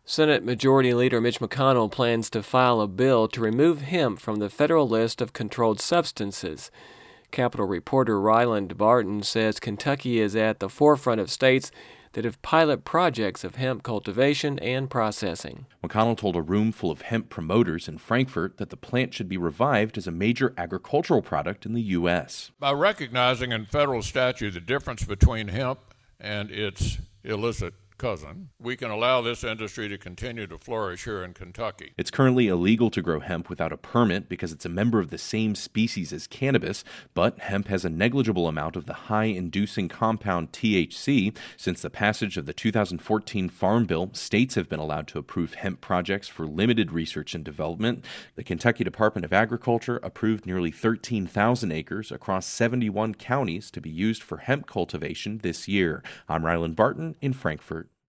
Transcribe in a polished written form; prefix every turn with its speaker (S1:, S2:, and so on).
S1: Senate Majority Leader Mitch McConnell plans to file a bill to remove hemp from the federal list of controlled substances. Capitol reporter Ryland Barton says Kentucky is at the forefront of states that have pilot projects of hemp cultivation and processing.
S2: McConnell told a room full of hemp promoters in Frankfort that the plant should be revived as a major agricultural product in the U.S.
S3: By recognizing in federal statute the difference between hemp and its illicit cousin, we can allow this industry to continue to flourish here in Kentucky.
S2: It's currently illegal to grow hemp without a permit because it's a member of the same species as cannabis, but hemp has a negligible amount of the high-inducing compound THC. Since the passage of the 2014 Farm Bill, states have been allowed to approve hemp projects for limited research and development. The Kentucky Department of Agriculture approved nearly 13,000 acres across 71 counties to be used for hemp cultivation this year. I'm Ryland Barton in Frankfort.